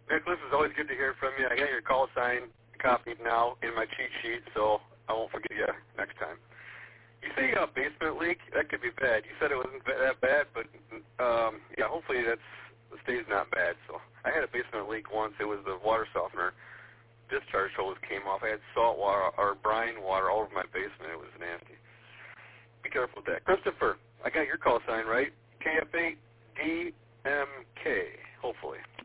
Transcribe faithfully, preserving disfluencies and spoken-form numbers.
Nicholas, it's always good to hear from you. I got your call sign copied now in my cheat sheet, so I won't forget you next time. You say you got a basement leak? That could be bad. You said it wasn't that bad, but um, yeah, hopefully that's stays not bad. So I had a basement leak once. It was the water softener discharge hose came off. I had salt water or brine water all over my basement. It was nasty. Be careful with that. Christopher, I got your call sign right. K F eight D M K, hopefully.